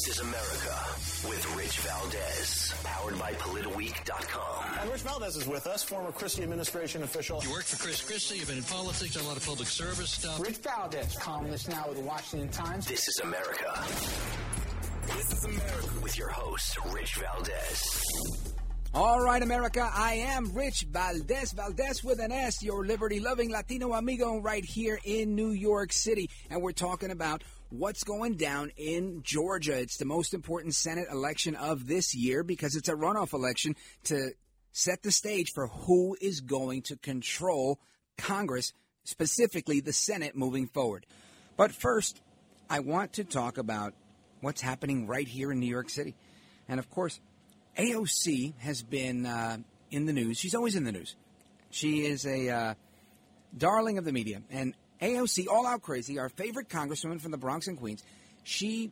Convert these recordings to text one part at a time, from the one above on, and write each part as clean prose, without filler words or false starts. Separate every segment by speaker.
Speaker 1: This is America with Rich Valdez, powered by PolitiWeek.com.
Speaker 2: And Rich Valdez is with us, former Christie administration official.
Speaker 3: You worked for Chris Christie, you've been in politics, done a lot of public service stuff.
Speaker 4: Rich Valdez, columnist now with the Washington Times.
Speaker 1: This is America. This is America with your host, Rich Valdez.
Speaker 5: All right, America, I am Rich Valdez, Valdez with an S, your liberty-loving Latino amigo right here in New York City. And we're talking about what's going down in Georgia. It's the most important Senate election of this year because it's a runoff election to set the stage for who is going to control Congress, specifically the Senate, moving forward. But first, I want to talk about what's happening right here in New York City. And, of course, AOC has been in the news. She's always in the news. She is a darling of the media. And AOC, all out crazy, our favorite congresswoman from the Bronx and Queens, she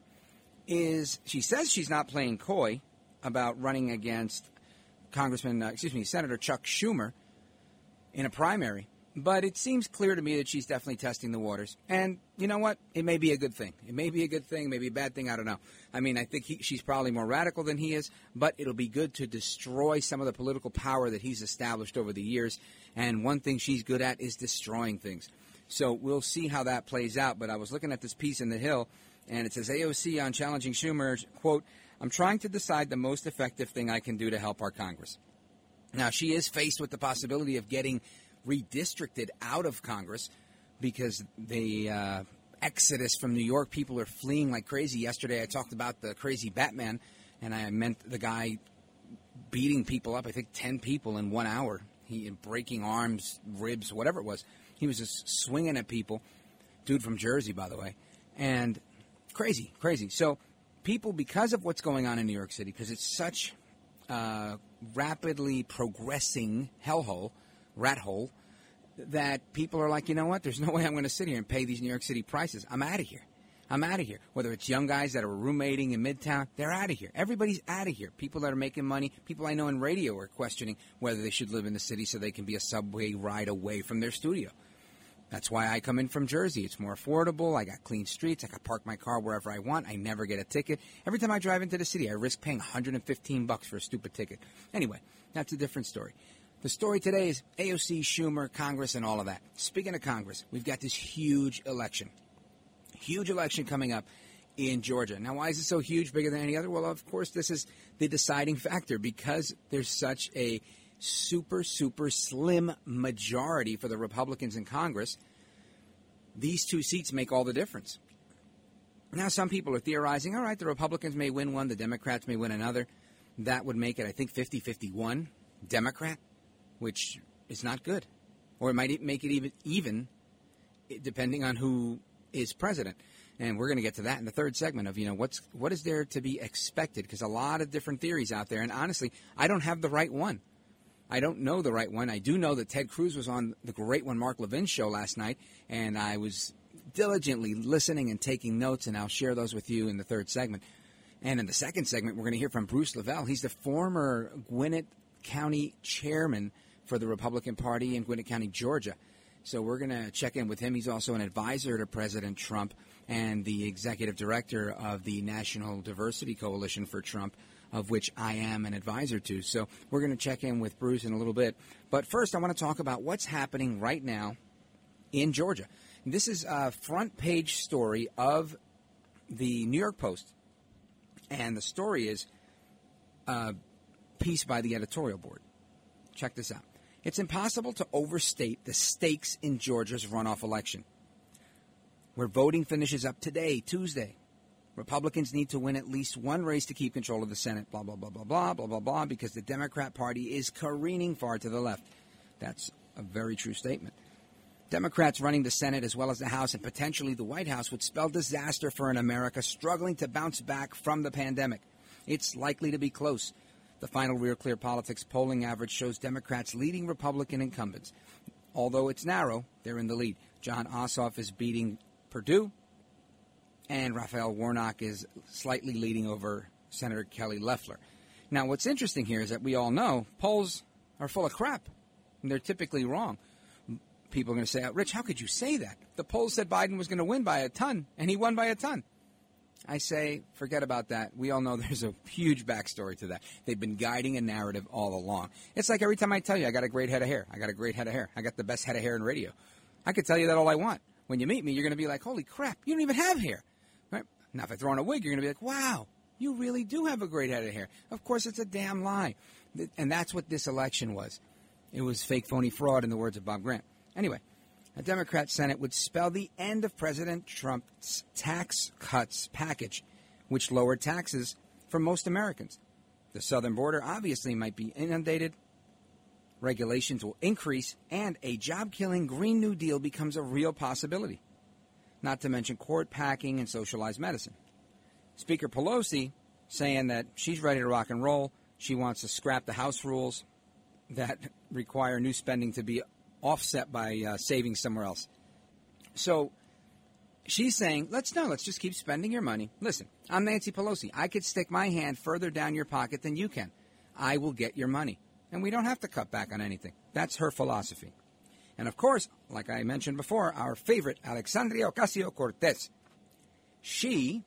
Speaker 5: says she's not playing coy about running against Senator Chuck Schumer in a primary. But it seems clear to me that she's definitely testing the waters. And you know what? It may be a good thing. It may be a good thing, maybe a bad thing. I don't know. I mean, I think she's probably more radical than he is, but it'll be good to destroy some of the political power that he's established over the years. And one thing she's good at is destroying things. So we'll see how that plays out. But I was looking at this piece in The Hill, and it says AOC on challenging Schumer, quote, "I'm trying to decide the most effective thing I can do to help our Congress." Now, she is faced with the possibility of getting redistricted out of Congress because the exodus from New York, people are fleeing like crazy. Yesterday I talked about the crazy Batman, and I meant the guy beating people up, I think 10 people in 1 hour. He breaking arms, ribs, whatever it was. He was just swinging at people. Dude from Jersey, by the way. And crazy. So people, because of what's going on in New York City, because it's such a rapidly progressing hellhole, rat hole, that people are like, you know what, there's no way I'm going to sit here and pay these New York City prices. I'm out of here. Whether it's young guys that are roommating in Midtown, they're out of here. Everybody's out of here. People that are making money, people I know in radio are questioning whether they should live in the city so they can be a subway ride away from their studio. That's why I come in from Jersey. It's more affordable. I got clean streets. I can park my car wherever I want. I never get a ticket. Every time I drive into the city, I risk paying $115 for a stupid ticket. Anyway, that's a different story. The story today is AOC, Schumer, Congress, and all of that. Speaking of Congress, we've got this huge election coming up in Georgia. Now, why is it so huge, bigger than any other? Well, of course, this is the deciding factor because there's such a super slim majority for the Republicans in Congress. These two seats make all the difference. Now, some people are theorizing, all right, the Republicans may win one, the Democrats may win another. That would make it, I think, 50-51 Democrat, which is not good. Or it might make it even depending on who is president. And we're going to get to that in the third segment of, what is there to be expected? Because a lot of different theories out there. And honestly, I don't have the right one. I don't know the right one. I do know that Ted Cruz was on the great one, Mark Levin's show last night. And I was diligently listening and taking notes. And I'll share those with you in the third segment. And in the second segment, we're going to hear from Bruce Lavelle. He's the former Gwinnett County chairman for the Republican Party in Gwinnett County, Georgia. So we're going to check in with him. He's also an advisor to President Trump and the executive director of the National Diversity Coalition for Trump, of which I am an advisor to. So we're going to check in with Bruce in a little bit. But first, I want to talk about what's happening right now in Georgia. This is a front page story of the New York Post. And the story is a piece by the editorial board. Check this out. It's impossible to overstate the stakes in Georgia's runoff election, where voting finishes up today, Tuesday. Republicans need to win at least one race to keep control of the Senate, blah, blah, blah, blah, blah, blah, blah, blah, because the Democrat Party is careening far to the left. That's a very true statement. Democrats running the Senate as well as the House and potentially the White House would spell disaster for an America struggling to bounce back from the pandemic. It's likely to be close. The final Real Clear Politics polling average shows Democrats leading Republican incumbents. Although it's narrow, they're in the lead. Jon Ossoff is beating Perdue, and Raphael Warnock is slightly leading over Senator Kelly Loeffler. Now, what's interesting here is that we all know polls are full of crap, and they're typically wrong. People are going to say, Rich, how could you say that? The polls said Biden was going to win by a ton, and he won by a ton. I say, forget about that. We all know there's a huge backstory to that. They've been guiding a narrative all along. It's like every time I tell you I got a great head of hair. I got a great head of hair. I got the best head of hair in radio. I could tell you that all I want. When you meet me, you're going to be like, holy crap, you don't even have hair. Right? Now, if I throw on a wig, you're going to be like, wow, you really do have a great head of hair. Of course, it's a damn lie. And that's what this election was. It was fake, phony fraud, in the words of Bob Grant. Anyway, a Democrat Senate would spell the end of President Trump's tax cuts package, which lowered taxes for most Americans. The southern border obviously might be inundated, regulations will increase, and a job-killing Green New Deal becomes a real possibility, not to mention court packing and socialized medicine. Speaker Pelosi saying that she's ready to rock and roll. She wants to scrap the House rules that require new spending to be offset by savings somewhere else. So she's saying, let's just keep spending your money. Listen, I'm Nancy Pelosi. I could stick my hand further down your pocket than you can. I will get your money. And we don't have to cut back on anything. That's her philosophy. And of course, like I mentioned before, our favorite, Alexandria Ocasio-Cortez. She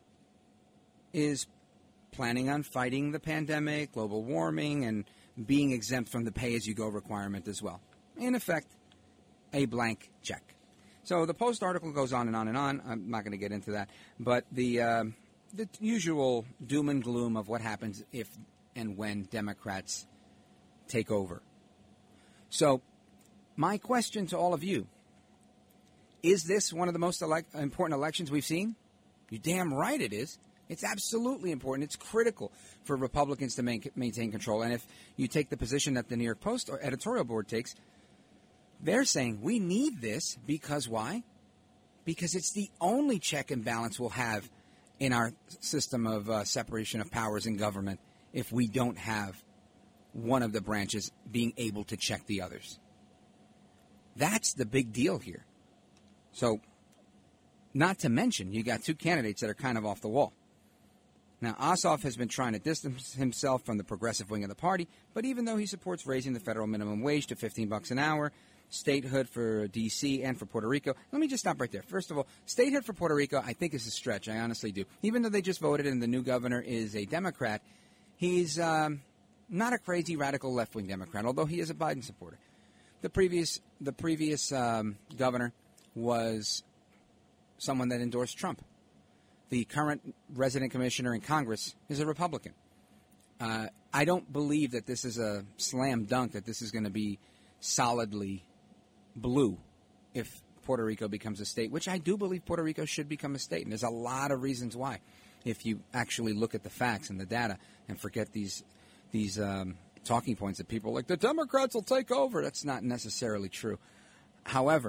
Speaker 5: is planning on fighting the pandemic, global warming, and being exempt from the pay-as-you-go requirement as well. In effect, a blank check. So the Post article goes on and on and on. I'm not going to get into that. But the usual doom and gloom of what happens if and when Democrats take over. So my question to all of you, is this one of the most important elections we've seen? You're damn right it is. It's absolutely important. It's critical for Republicans to maintain control. And if you take the position that the New York Post or editorial board takes, they're saying we need this because why? Because it's the only check and balance we'll have in our system of separation of powers in government if we don't have one of the branches being able to check the others. That's the big deal here. So, not to mention, you got two candidates that are kind of off the wall. Now, Ossoff has been trying to distance himself from the progressive wing of the party, but even though he supports raising the federal minimum wage to $15 an hour, statehood for D.C. and for Puerto Rico. Let me just stop right there. First of all, statehood for Puerto Rico, I think is a stretch. I honestly do. Even though they just voted and the new governor is a Democrat, he's not a crazy radical left-wing Democrat, although he is a Biden supporter. The previous governor was someone that endorsed Trump. The current resident commissioner in Congress is a Republican. I don't believe that this is a slam dunk, that this is going to be solidly blue if Puerto Rico becomes a state, which I do believe Puerto Rico should become a state. And there's a lot of reasons why, if you actually look at the facts and the data and forget these talking points that people are like, the Democrats will take over. That's not necessarily true. However,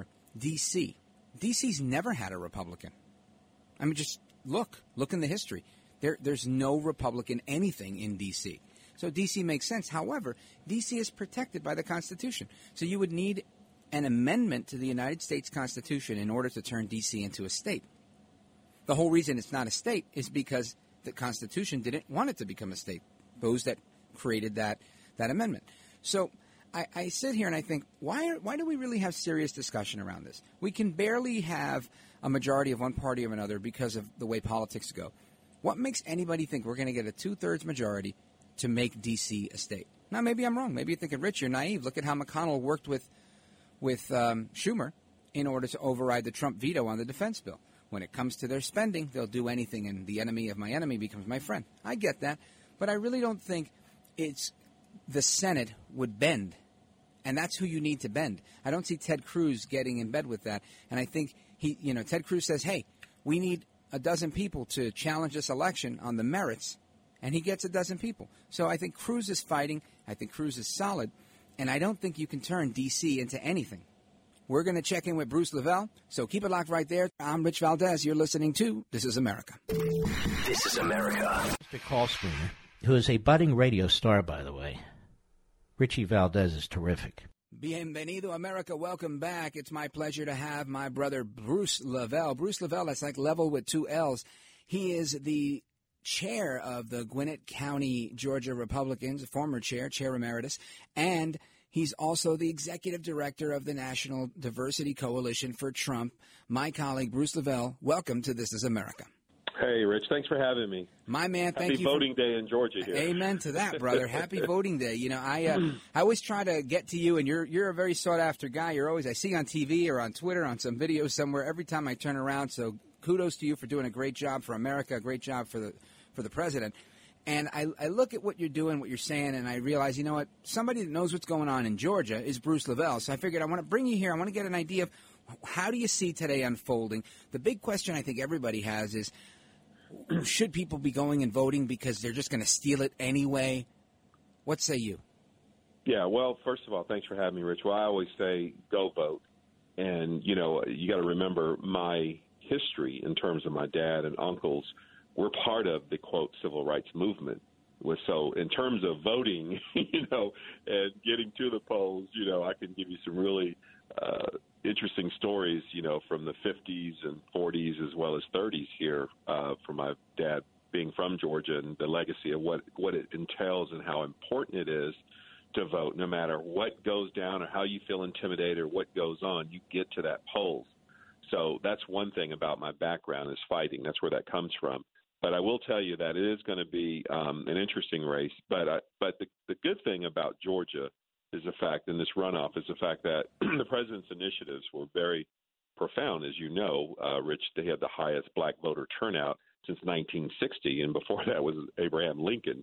Speaker 5: D.C.'s never had a Republican. I mean, just look in the history. There's no Republican anything in D.C. So D.C. makes sense. However, D.C. is protected by the Constitution. So you would need an amendment to the United States Constitution in order to turn D.C. into a state. The whole reason it's not a state is because the Constitution didn't want it to become a state. Those that created that amendment. So I sit here and I think, why do we really have serious discussion around this? We can barely have a majority of one party or another because of the way politics go. What makes anybody think we're going to get a 2/3 majority to make D.C. a state? Now, maybe I'm wrong. Maybe you're thinking, Rich, you're naive. Look at how McConnell worked with Schumer in order to override the Trump veto on the defense bill. When it comes to their spending, they'll do anything, and the enemy of my enemy becomes my friend. I get that, but I really don't think it's the Senate would bend, and that's who you need to bend. I don't see Ted Cruz getting in bed with that, and I think Ted Cruz says, hey, we need a dozen people to challenge this election on the merits, and he gets a dozen people. So I think Cruz is fighting. I think Cruz is solid, and I don't think you can turn D.C. into anything. We're going to check in with Bruce Lavelle, so keep it locked right there. I'm Rich Valdez. You're listening to This is America.
Speaker 1: This is America.
Speaker 6: Mr. Call Screener, who is a budding radio star, by the way. Richie Valdez is terrific.
Speaker 5: Bienvenido, America. Welcome back. It's my pleasure to have my brother Bruce Lavelle. Bruce Lavelle, that's like level with two L's. He is the chair of the Gwinnett County, Georgia Republicans, former chair emeritus, and he's also the executive director of the National Diversity Coalition for Trump. My colleague, Bruce Lavelle, welcome to This is America.
Speaker 7: Hey, Rich. Thanks for having me.
Speaker 5: My man, thank
Speaker 7: Happy
Speaker 5: you.
Speaker 7: Voting Day in Georgia here.
Speaker 5: Amen to that, brother. Happy voting day. You know, I always try to get to you, and you're a very sought after guy. I see on TV or on Twitter on some video somewhere every time I turn around. So kudos to you for doing a great job for America, a great job for the president. And I look at what you're doing, what you're saying, and I realize, you know what, somebody that knows what's going on in Georgia is Bruce Lavelle. So I figured I want to bring you here. I want to get an idea of how do you see today unfolding. The big question I think everybody has is, should people be going and voting because they're just going to steal it anyway? What say you?
Speaker 7: Yeah, well, first of all, thanks for having me, Rich. Well, I always say go vote. And, you know, you got to remember my history in terms of my dad and uncles. We're part of the, quote, civil rights movement. So in terms of voting, you know, and getting to the polls, you know, I can give you some really interesting stories, you know, from the 50s and 40s as well as 30s here from my dad being from Georgia and the legacy of what it entails and how important it is to vote. No matter what goes down or how you feel intimidated or what goes on, you get to that polls. So that's one thing about my background is fighting. That's where that comes from. But I will tell you that it is going to be an interesting race. But the good thing about Georgia is the fact, in this runoff, is the fact that the president's initiatives were very profound. As you know, Rich, they had the highest black voter turnout since 1960, and before that was Abraham Lincoln.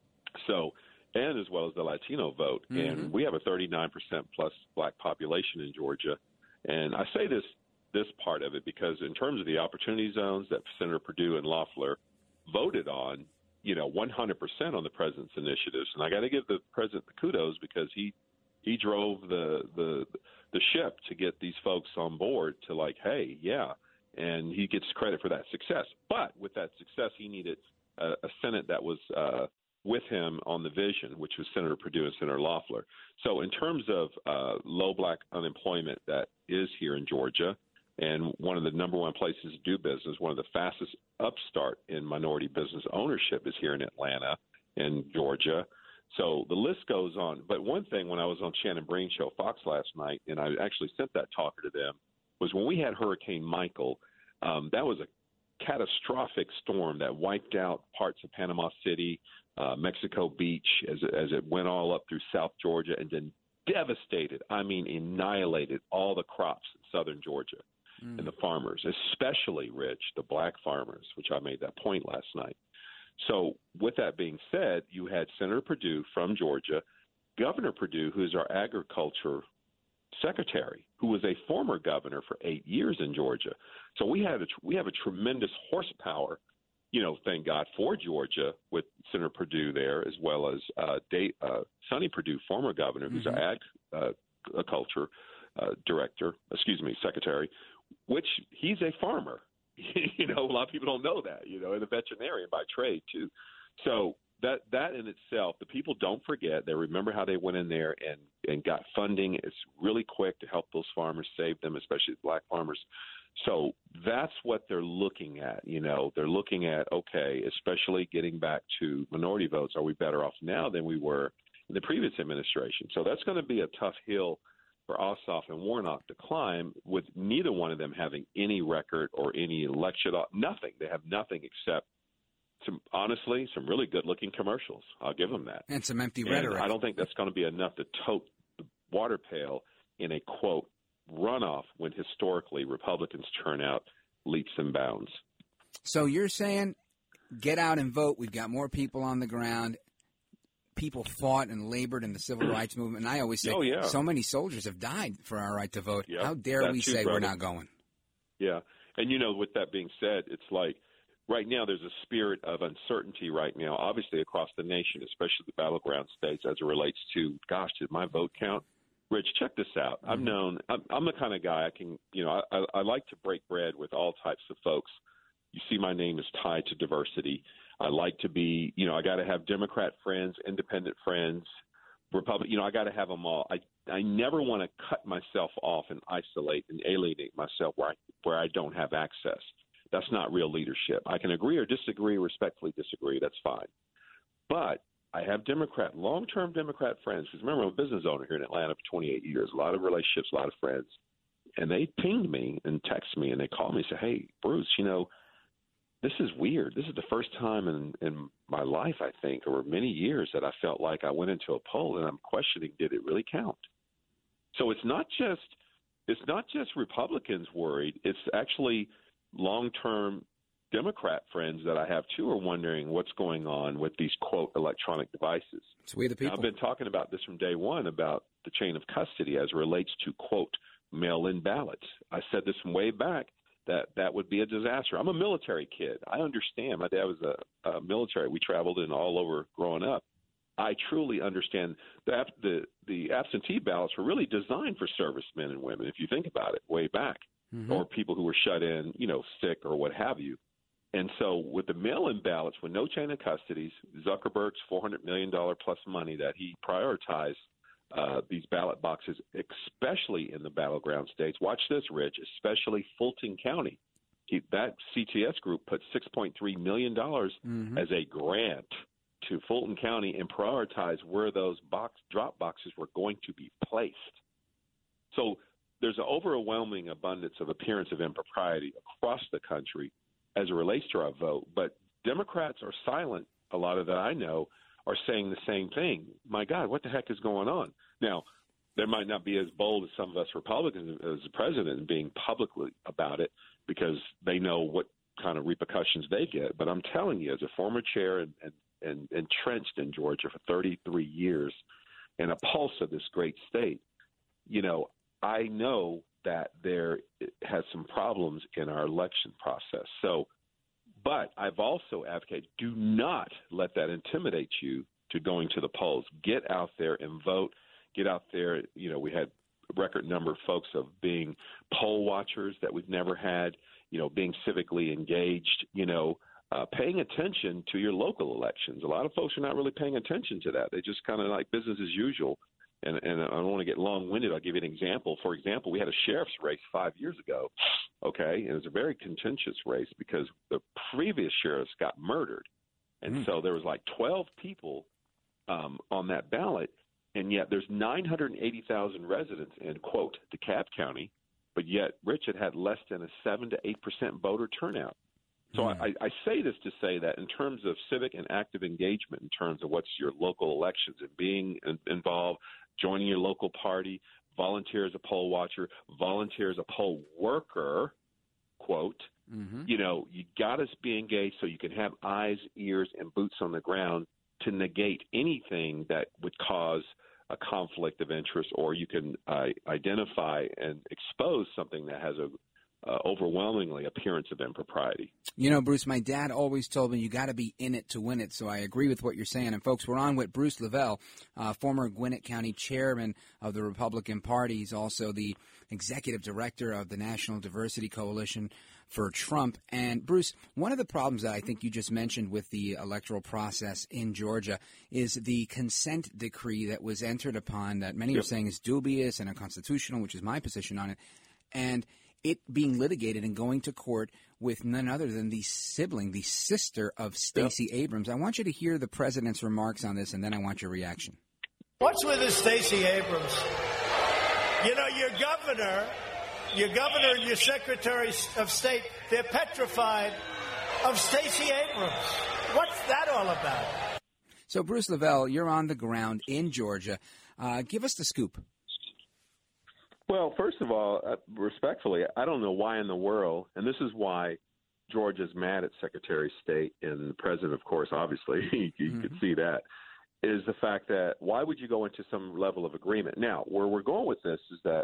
Speaker 7: So, and as well as the Latino vote. Mm-hmm. And we have a 39% plus black population in Georgia. And I say this part of it because in terms of the opportunity zones that Senator Perdue and Loeffler voted on, you know, 100% on the president's initiatives. And I got to give the president the kudos because he drove the ship to get these folks on board to like, hey, yeah, and he gets credit for that success. But with that success, he needed a Senate that was with him on the vision, which was Senator Perdue and Senator Loeffler. So in terms of low black unemployment that is here in Georgia, and one of the number one places to do business, one of the fastest upstart in minority business ownership is here in Atlanta and Georgia. So the list goes on. But one thing, when I was on Shannon Breen show, Fox, last night, and I actually sent that talker to them, was when we had Hurricane Michael, that was a catastrophic storm that wiped out parts of Panama City, Mexico Beach, as it went all up through South Georgia, and then devastated, annihilated all the crops in southern Georgia. And the farmers, especially, Rich, the black farmers, which I made that point last night. So with that being said, you had Senator Perdue from Georgia, Governor Perdue, who is our agriculture secretary, who was a former governor for 8 years in Georgia. So we have a tremendous horsepower, you know, thank God for Georgia with Senator Perdue there, as well as Sonny Perdue, former governor, who's our agriculture secretary, which he's a farmer. You know, a lot of people don't know that, you know, and a veterinarian by trade too. So that in itself, the people don't forget. They remember how they went in there and got funding. It's really quick to help those farmers, save them, especially the black farmers. So that's what they're looking at. You know, they're looking at, okay, especially getting back to minority votes. Are we better off now than we were in the previous administration? So that's going to be a tough hill for Ossoff and Warnock to climb, with neither one of them having any record or any election, nothing. They have nothing except some really good-looking commercials. I'll give them that.
Speaker 5: And some empty rhetoric.
Speaker 7: I don't think that's going to be enough to tote the water pail in a, quote, runoff when historically Republicans turn out leaps and bounds.
Speaker 5: So you're saying get out and vote. We've got more people on the ground. People fought and labored in the civil rights movement. And I always say, so many soldiers have died for our right to vote.
Speaker 7: Yep.
Speaker 5: How dare we say we're not going?
Speaker 7: Yeah. And, you know, with that being said, it's like right now there's a spirit of uncertainty right now, obviously across the nation, especially the battleground states as it relates to, gosh, did my vote count? Rich, check this out. I'm the kind of guy I like to break bread with all types of folks. You see my name is tied to diversity. I like to be, you know, I got to have Democrat friends, independent friends, Republican, you know, I got to have them all. I never want to cut myself off and isolate and alienate myself where I don't have access. That's not real leadership. I can agree or disagree, respectfully disagree. That's fine. But I have long-term Democrat friends, because remember, I'm a business owner here in Atlanta for 28 years, a lot of relationships, a lot of friends. And they pinged me and texted me and they called me and said, hey, Bruce, you know, this is weird. This is the first time in my life, I think, or many years, that I felt like I went into a poll and I'm questioning, did it really count? So it's not just Republicans worried. It's actually long-term Democrat friends that I have, too, are wondering what's going on with these, quote, electronic devices.
Speaker 5: It's we the people.
Speaker 7: Now, I've been talking about this from day one, about the chain of custody as it relates to, quote, mail-in ballots. I said this from way back, that would be a disaster. I'm a military kid. I understand. My dad was a military. We traveled in all over growing up. I truly understand that the absentee ballots were really designed for servicemen and women, if you think about it, way back, or people who were shut in, sick or what have you. And so with the mail-in ballots, with no chain of custodies, Zuckerberg's $400 million plus money that he prioritized these ballot boxes, especially in the battleground states. Watch this, Rich, especially Fulton County. That CTS group put $6.3 million as a grant to Fulton County and prioritized where those drop boxes were going to be placed. So there's an overwhelming abundance of appearance of impropriety across the country as it relates to our vote, but Democrats are silent. A lot of that I know are saying the same thing. My God, what the heck is going on? Now, they might not be as bold as some of us Republicans as the president being publicly about it because they know what kind of repercussions they get. But I'm telling you, as a former chair and entrenched in Georgia for 33 years and a pulse of this great state, I know that there has some problems in our election process. But I've also advocated, do not let that intimidate you to going to the polls. Get out there and vote. Get out there. We had a record number of folks of being poll watchers that we've never had, being civically engaged, paying attention to your local elections. A lot of folks are not really paying attention to that. They just kind of like business as usual. And I don't want to get long-winded. I'll give you an example. For example, we had a sheriff's race 5 years ago, okay? And it was a very contentious race because the previous sheriffs got murdered. And so there was like 12 people on that ballot, and yet there's 980,000 residents in, quote, DeKalb County, but yet Rich had less than a 7 to 8% voter turnout. So I say this to say that in terms of civic and active engagement, in terms of what's your local elections and being involved, joining your local party, volunteer as a poll watcher, volunteer as a poll worker, quote, you got to be engaged so you can have eyes, ears, and boots on the ground to negate anything that would cause a conflict of interest, or you can identify and expose something that has a overwhelmingly appearance of impropriety.
Speaker 5: Bruce, my dad always told me you got to be in it to win it, so I agree with what you're saying. And, folks, we're on with Bruce Lavelle, former Gwinnett County chairman of the Republican Party. He's also the executive director of the National Diversity Coalition for Trump. And, Bruce, one of the problems that I think you just mentioned with the electoral process in Georgia is the consent decree that was entered upon that many are saying is dubious and unconstitutional, which is my position on it. And it being litigated and going to court with none other than the sibling, the sister of Stacey Abrams. I want you to hear the president's remarks on this, and then I want your reaction.
Speaker 8: What's with this Stacey Abrams? Your governor and your secretary of state, they're petrified of Stacey Abrams. What's that all about?
Speaker 5: So, Bruce Lavelle, you're on the ground in Georgia. Give us the scoop.
Speaker 7: Well, first of all, respectfully, I don't know why in the world, and this is why Georgia's mad at Secretary of State and the president, of course, obviously, you could see that, is the fact that why would you go into some level of agreement? Now, where we're going with this is that,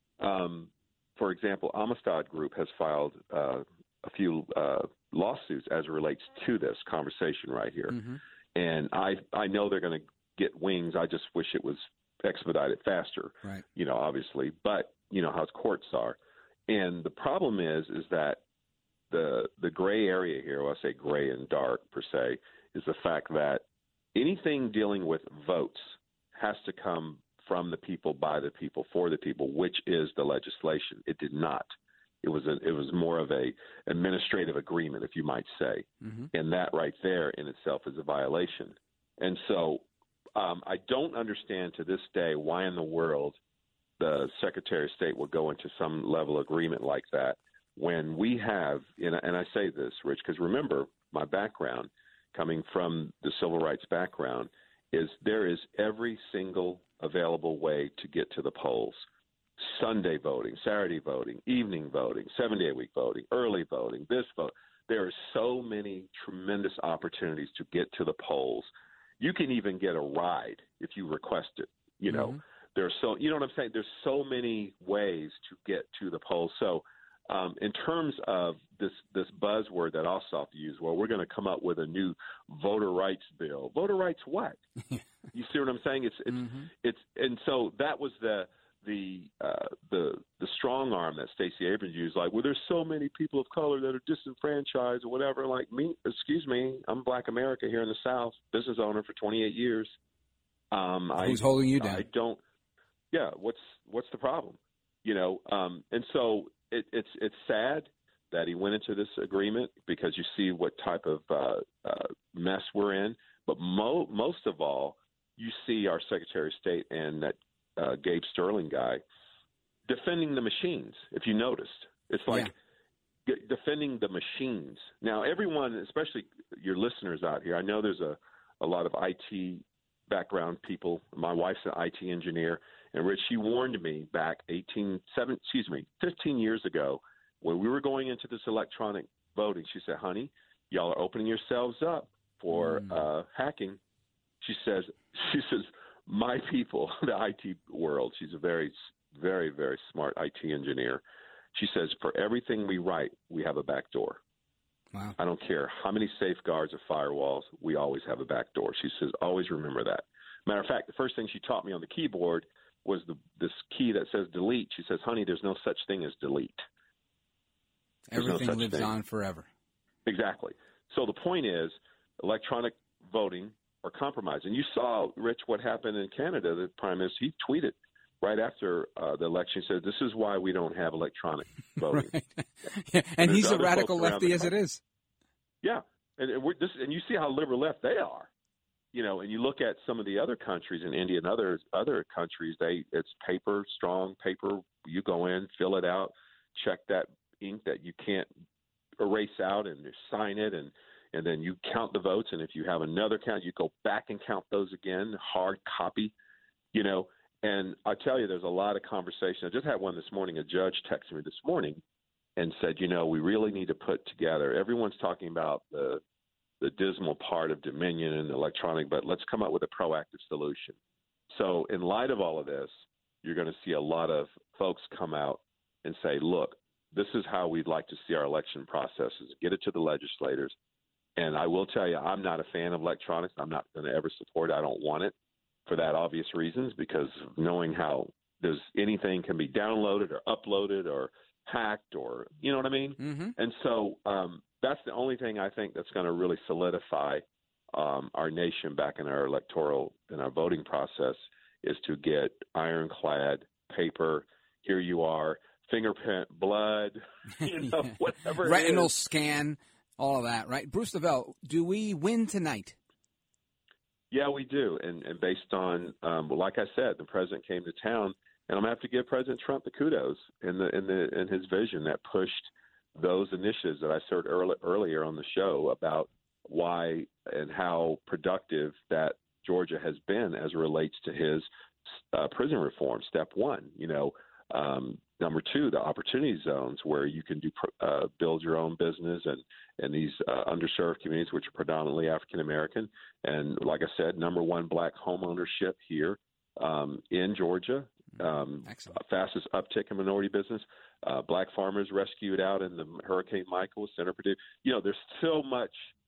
Speaker 7: for example, Amistad Group has filed a few lawsuits as it relates to this conversation right here. And I know they're going to get wings. I just wish it was expedited faster, right? Obviously, but how courts are. And the problem is that the gray area here, well, I say gray and dark per se, is the fact that anything dealing with votes has to come from the people, by the people, for the people, which is the legislation. It did not. It was more of a administrative agreement, if you might say. And that right there in itself is a violation. And so I don't understand to this day why in the world the Secretary of State would go into some level of agreement like that when we have, and I say this, Rich, because remember, my background, coming from the civil rights background, is there is every single available way to get to the polls. Sunday voting, Saturday voting, evening voting, 7-day-a-week voting, early voting, this vote. There are so many tremendous opportunities to get to the polls. You can even get a ride if you request it. You know, there's so, you know what I'm saying? There's so many ways to get to the polls. So in terms of this buzzword that Ossoff used, well, we're going to come up with a new voter rights bill. Voter rights what? You see what I'm saying? It's and so that was the strong arm that Stacey Abrams used, like, well, there's so many people of color that are disenfranchised or whatever. Like, me, excuse me, I'm Black America here in the South, business owner for 28 years.
Speaker 5: Who's holding you down?
Speaker 7: I don't. Yeah, what's the problem? You know, and so it's sad that he went into this agreement, because you see what type of mess we're in. But most of all, you see our Secretary of State and that Gabe Sterling guy defending the machines. If you noticed, it's like defending the machines. Now, everyone, especially your listeners out here, I know there's a lot of IT background people. My wife's an IT engineer, and Rich, she warned me back 15 years ago when we were going into this electronic voting. She said, honey, y'all are opening yourselves up for hacking. She says, my people, the IT world, she's a very, very, very smart IT engineer. She says, for everything we write, we have a back door.
Speaker 5: Wow.
Speaker 7: I don't care how many safeguards or firewalls, we always have a back door. She says, always remember that. Matter of fact, the first thing she taught me on the keyboard was this key that says delete. She says, honey, there's no such thing as delete.
Speaker 5: Everything lives on forever.
Speaker 7: Exactly. So the point is, electronic voting or compromise. And you saw, Rich, what happened in Canada. The Prime Minister, he tweeted right after the election, said, this is why we don't have electronic voting.
Speaker 5: Right. Yeah. And he's a radical lefty as it is.
Speaker 7: Yeah. And you see how liberal left they are. You know, and you look at some of the other countries in India and other countries, it's paper, strong paper. You go in, fill it out, check that ink that you can't erase out, and you sign it, and then you count the votes. And if you have another count, you go back and count those again, hard copy, you know. And I tell you, there's a lot of conversation. I just had one this morning. A judge texted me this morning and said, you know, we really need to put together, everyone's talking about the dismal part of Dominion and electronic, but let's come up with a proactive solution. So in light of all of this, you're going to see a lot of folks come out and say, look, this is how we'd like to see our election processes, get it to the legislators. And I will tell you, I'm not a fan of electronics. I'm not going to ever support it. I don't want it for that obvious reasons, because knowing how there's anything can be downloaded or uploaded or hacked, or, you know what I mean? Mm-hmm. And so that's the only thing I think that's going to really solidify our nation back in our voting process, is to get ironclad paper. Here you are, fingerprint, blood, you know, whatever.
Speaker 5: Retinal scan, all of that, right? Bruce Lavelle, do we win tonight?
Speaker 7: Yeah, we do. And based on, like I said, the president came to town, and I'm going to have to give President Trump the kudos in his vision that pushed those initiatives that I said earlier on the show about why and how productive that Georgia has been as it relates to his prison reform. Step one, you know. Number two, the opportunity zones where you can build your own business and these underserved communities, which are predominantly African American. And like I said, number one, black home ownership here in Georgia. Fastest uptick in minority business. Black farmers rescued out in the Hurricane Michael, Center Purdue. You know, there's so much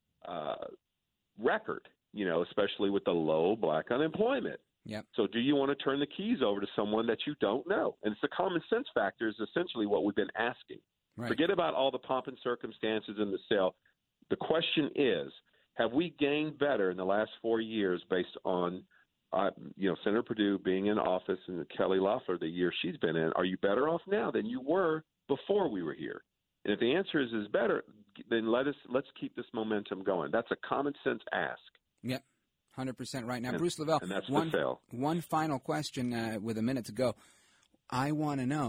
Speaker 7: record, you know, especially with the low black unemployment.
Speaker 5: Yep.
Speaker 7: So do you want to turn the keys over to someone that you don't know? And it's the common sense factor is essentially what we've been asking. Right. Forget about all the pomp and circumstances in the sale. The question is, have we gained better in the last 4 years based on, Senator Perdue being in office and Kelly Loeffler the year she's been in? Are you better off now than you were before we were here? And if the answer is better, then let's keep this momentum going. That's a common sense ask.
Speaker 5: Yep. 100% right. Now, Bruce Lavelle,
Speaker 7: and that's
Speaker 5: one final question with a minute to go. I want to know,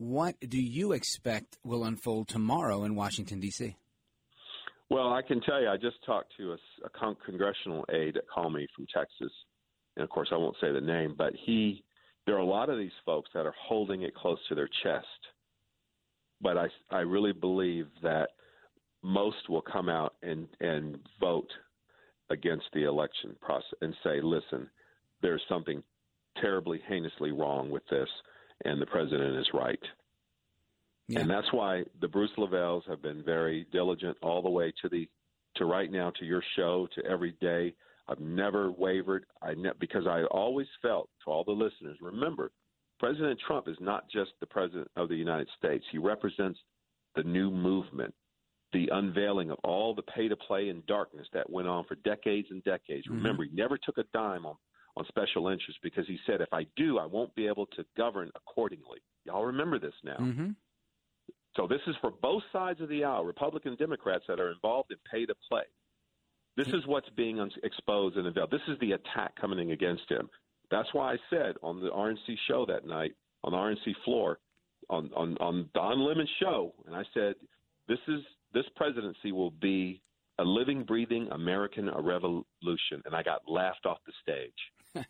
Speaker 5: what do you expect will unfold tomorrow in Washington, D.C.?
Speaker 7: Well, I can tell you, I just talked to a congressional aide that called me from Texas. And, of course, I won't say the name, but there are a lot of these folks that are holding it close to their chest. But I really believe that most will come out and vote against the election process and say, listen, there's something terribly, heinously wrong with this, and the president is right. Yeah. And that's why the Bruce Lavells have been very diligent all the way to right now, to your show, to every day. I've never wavered because I always felt, to all the listeners, remember, President Trump is not just the president of the United States. He represents the new movement, the unveiling of all the pay-to-play and darkness that went on for decades and decades. Mm-hmm. Remember, he never took a dime on special interests because he said, if I do, I won't be able to govern accordingly. Y'all remember this now.
Speaker 5: Mm-hmm.
Speaker 7: So this is for both sides of the aisle, Republican and Democrats that are involved in pay-to-play. This is what's being exposed and unveiled. This is the attack coming against him. That's why I said on the RNC show that night, on the RNC floor, on Don Lemon's show, and I said, this presidency will be a living, breathing American revolution. And I got laughed off the stage.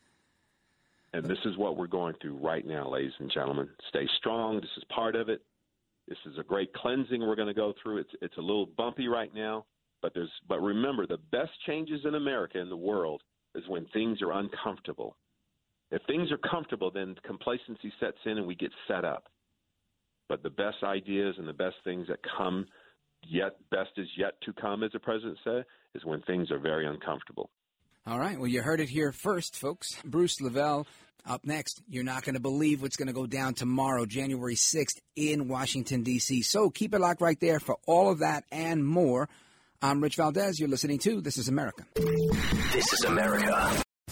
Speaker 7: And this is what we're going through right now, ladies and gentlemen. Stay strong. This is part of it. This is a great cleansing we're going to go through. It's a little bumpy right now, but remember, the best changes in America and the world is when things are uncomfortable. If things are comfortable, then complacency sets in and we get set up. But the best ideas and the best things that come, best is yet to come, as the president said, is when things are very uncomfortable.
Speaker 5: All right. Well, you heard it here first, folks. Bruce Lavelle. Up next, you're not going to believe what's going to go down tomorrow, January 6th in Washington, D.C. So keep it locked right there for all of that and more. I'm Rich Valdez. You're listening to This is America.
Speaker 1: This is America.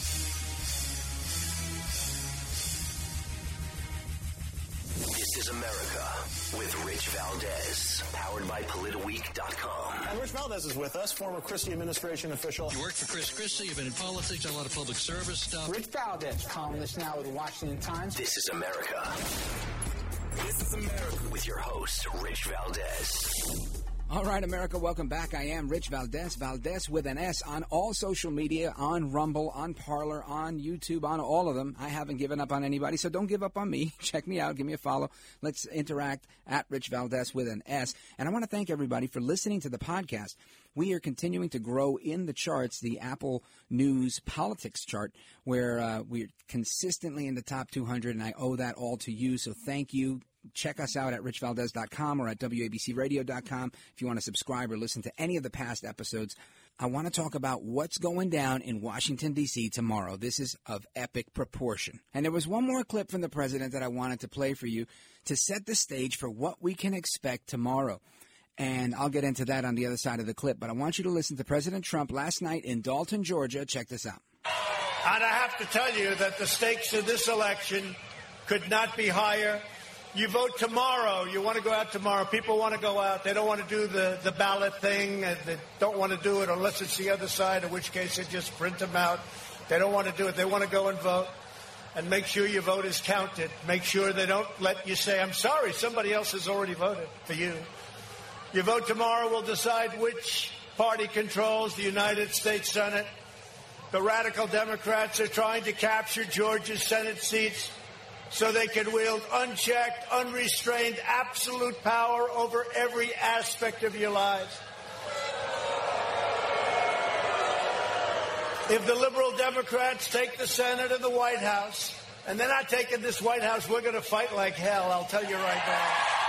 Speaker 1: This is America with Rich Valdez, powered by PolitiWeek.com.
Speaker 2: And Rich Valdez is with us, former Christie administration official.
Speaker 3: You worked for Chris Christie. You've been in politics, done a lot of public service stuff.
Speaker 4: Rich Valdez, columnist now with the Washington Times.
Speaker 1: This is America. This is America with your host, Rich Valdez.
Speaker 5: All right, America, welcome back. I am Rich Valdez, Valdez with an S, on all social media, on Rumble, on Parler, on YouTube, on all of them. I haven't given up on anybody, so don't give up on me. Check me out. Give me a follow. Let's interact at Rich Valdez with an S. And I want to thank everybody for listening to the podcast. We are continuing to grow in the charts, the Apple News Politics chart, where we're consistently in the top 200, and I owe that all to you, so thank you. Check us out at richvaldez.com or at wabcradio.com if you want to subscribe or listen to any of the past episodes. I want to talk about what's going down in Washington, D.C. tomorrow. This is of epic proportion. And there was one more clip from the president that I wanted to play for you to set the stage for what we can expect tomorrow. And I'll get into that on the other side of the clip. But I want you to listen to President Trump last night in Dalton, Georgia. Check this out.
Speaker 8: And I have to tell you that the stakes of this election could not be higher. You vote tomorrow. You want to go out tomorrow. People want to go out. They don't want to do the ballot thing. They don't want to do it unless it's the other side, in which case they just print them out. They don't want to do it. They want to go and vote. And make sure your vote is counted. Make sure they don't let you say, I'm sorry, somebody else has already voted for you. Your vote tomorrow will decide which party controls the United States Senate. The radical Democrats are trying to capture Georgia's Senate seats so they can wield unchecked, unrestrained, absolute power over every aspect of your lives. If the liberal Democrats take the Senate and the White House, and they're not taking this White House, we're going to fight like hell, I'll tell you right now.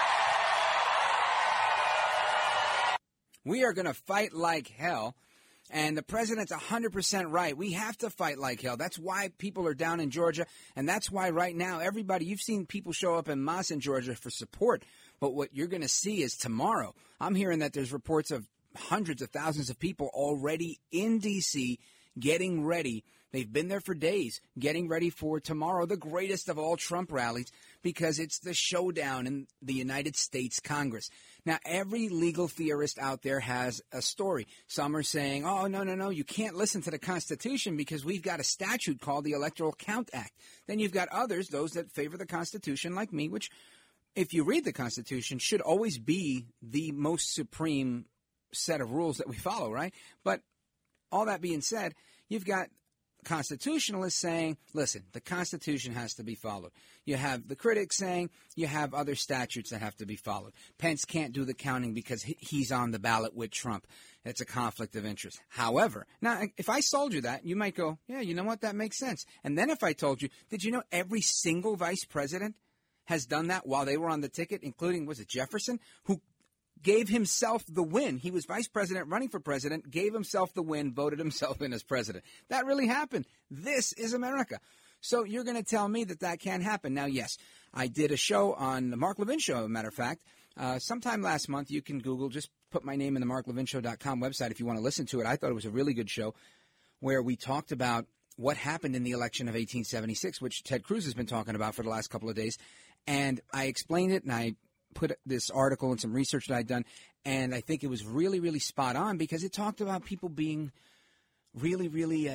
Speaker 5: We are going to fight like hell. And the president's 100% right. We have to fight like hell. That's why people are down in Georgia. And that's why right now, everybody, you've seen people show up en masse in Georgia for support. But what you're going to see is tomorrow. I'm hearing that there's reports of hundreds of thousands of people already in D.C. getting ready. They've been there for days, getting ready for tomorrow, the greatest of all Trump rallies, because it's the showdown in the United States Congress. Now, every legal theorist out there has a story. Some are saying, oh, no, you can't listen to the Constitution because we've got a statute called the Electoral Count Act. Then you've got others, those that favor the Constitution like me, which if you read the Constitution, should always be the most supreme set of rules that we follow, right? But all that being said, you've got constitutionalists saying, listen, the Constitution has to be followed. You have the critics saying you have other statutes that have to be followed. Pence can't do the counting because he's on the ballot with Trump. It's a conflict of interest. However, now, if I sold you that, you might go, yeah, you know what, that makes sense. And then if I told you, did you know every single vice president has done that while they were on the ticket, including, was it Jefferson, who gave himself the win. He was vice president, running for president, gave himself the win, voted himself in as president. That really happened. This is America. So you're going to tell me that that can't happen. Now, yes, I did a show on the Mark Levin Show, as a matter of fact. Sometime last month, you can Google, just put my name in the marklevinshow.com website if you want to listen to it. I thought it was a really good show where we talked about what happened in the election of 1876, which Ted Cruz has been talking about for the last couple of days. And I explained it, and I put this article and some research that I'd done, and I think it was really, really spot on because it talked about people being really, really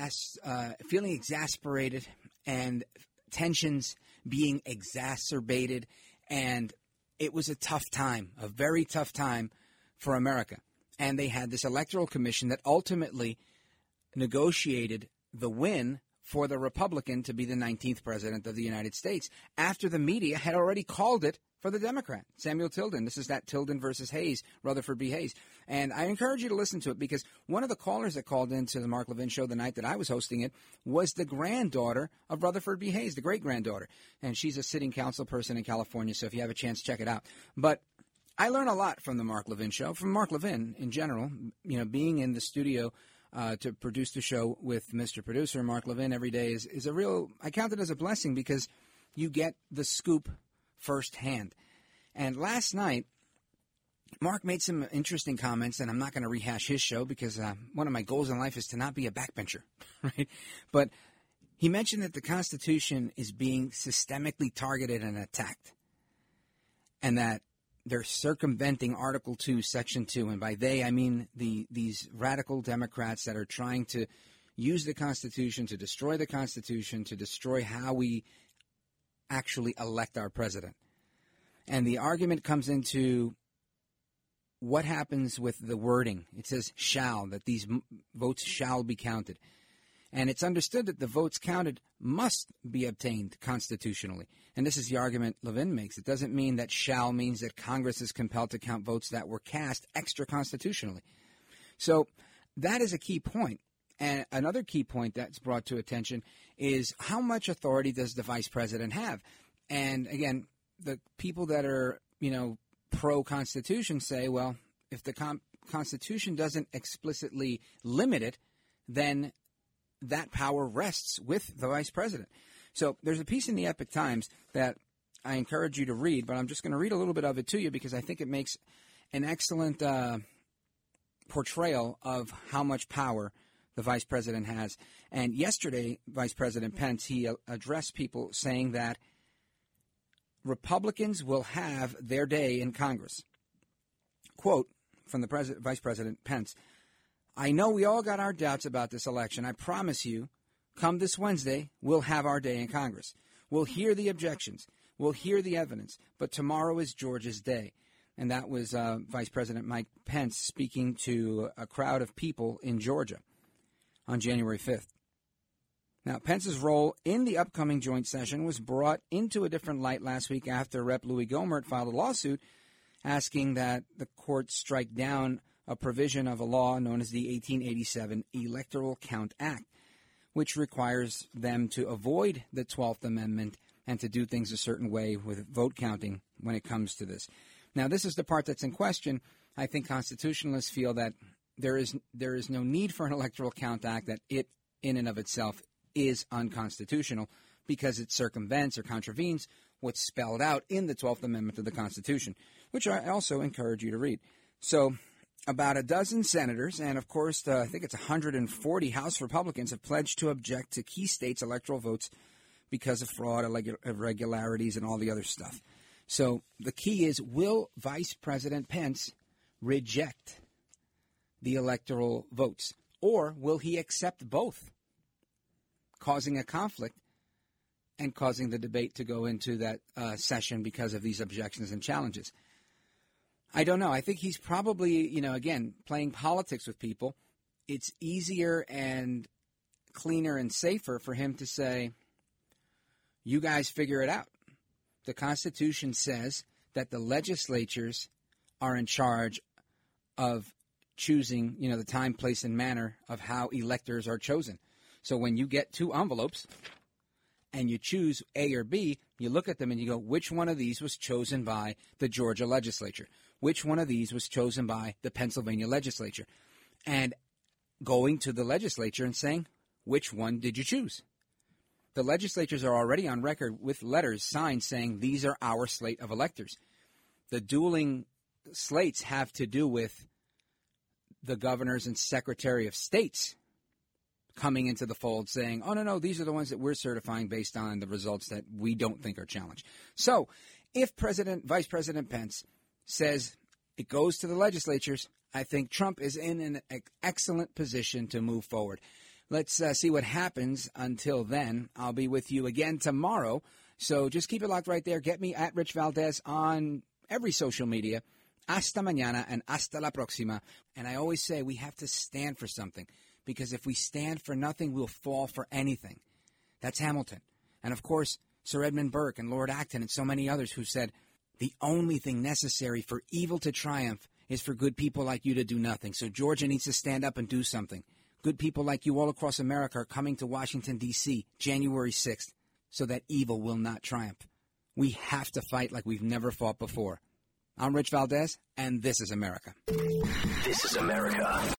Speaker 5: feeling exasperated and tensions being exacerbated, and it was a tough time, a very tough time for America. And they had this electoral commission that ultimately negotiated the win for the Republican to be the 19th president of the United States after the media had already called it for the Democrat, Samuel Tilden. This is that Tilden versus Hayes, Rutherford B. Hayes. And I encourage you to listen to it because one of the callers that called into the Mark Levin Show the night that I was hosting it was the granddaughter of Rutherford B. Hayes, the great-granddaughter. And she's a sitting council person in California, so if you have a chance, check it out. But I learn a lot from the Mark Levin Show, from Mark Levin in general, you know, being in the studio to produce the show with Mr. Producer, Mark Levin, every day is a real, I count it as a blessing because you get the scoop firsthand. And last night, Mark made some interesting comments, and I'm not going to rehash his show because one of my goals in life is to not be a backbencher, right? But he mentioned that the Constitution is being systemically targeted and attacked, and that they're circumventing Article 2, Section 2, and by they, I mean these radical Democrats that are trying to use the Constitution to destroy the Constitution, to destroy how we actually elect our president. And the argument comes into what happens with the wording. It says shall, that these votes shall be counted. And it's understood that the votes counted must be obtained constitutionally. And this is the argument Levin makes. It doesn't mean that shall means that Congress is compelled to count votes that were cast extra-constitutionally. So that is a key point. And another key point that's brought to attention is how much authority does the vice president have? And again, the people that are, you know, pro-Constitution say, well, if the Constitution doesn't explicitly limit it, then that power rests with the vice president. So there's a piece in the Epoch Times that I encourage you to read, but I'm just going to read a little bit of it to you because I think it makes an excellent portrayal of how much power the vice president has. And yesterday, Vice President Pence, he addressed people saying that Republicans will have their day in Congress. Quote from the Vice President Pence, I know we all got our doubts about this election. I promise you, come this Wednesday, we'll have our day in Congress. We'll hear the objections. We'll hear the evidence. But tomorrow is Georgia's day. And that was Vice President Mike Pence speaking to a crowd of people in Georgia on January 5th. Now, Pence's role in the upcoming joint session was brought into a different light last week after Rep. Louis Gohmert filed a lawsuit asking that the court strike down a provision of a law known as the 1887 Electoral Count Act, which requires them to avoid the 12th Amendment and to do things a certain way with vote counting when it comes to this. Now, this is the part that's in question. I think constitutionalists feel that there is no need for an Electoral Count Act, that it in and of itself is unconstitutional because it circumvents or contravenes what's spelled out in the 12th Amendment of the Constitution, which I also encourage you to read. So about a dozen senators and, of course, I think it's 140 House Republicans have pledged to object to key states' electoral votes because of fraud, irregularities, and all the other stuff. So the key is, will Vice President Pence reject the electoral votes, or will he accept both, causing a conflict and causing the debate to go into that session because of these objections and challenges. I don't know. I think he's probably, again, playing politics with people. It's easier and cleaner and safer for him to say, you guys figure it out. The Constitution says that the legislatures are in charge of choosing, the time, place, and manner of how electors are chosen. So when you get 2 envelopes and you choose A or B, you look at them and you go, which one of these was chosen by the Georgia legislature? Which one of these was chosen by the Pennsylvania legislature? And going to the legislature and saying, which one did you choose? The legislatures are already on record with letters signed saying these are our slate of electors. The dueling slates have to do with the governors and secretary of states coming into the fold saying, oh, no, these are the ones that we're certifying based on the results that we don't think are challenged. So if Vice President Pence says it goes to the legislatures, I think Trump is in an excellent position to move forward. Let's see what happens. Until then, I'll be with you again tomorrow. So just keep it locked right there. Get me at Rich Valdez on every social media. Hasta mañana and hasta la próxima. And I always say we have to stand for something, because if we stand for nothing, we'll fall for anything. That's Hamilton. And, of course, Sir Edmund Burke and Lord Acton and so many others who said the only thing necessary for evil to triumph is for good people like you to do nothing. So Georgia needs to stand up and do something. Good people like you all across America are coming to Washington, D.C., January 6th, so that evil will not triumph. We have to fight like we've never fought before. I'm Rich Valdez, and this is America.
Speaker 1: This is America.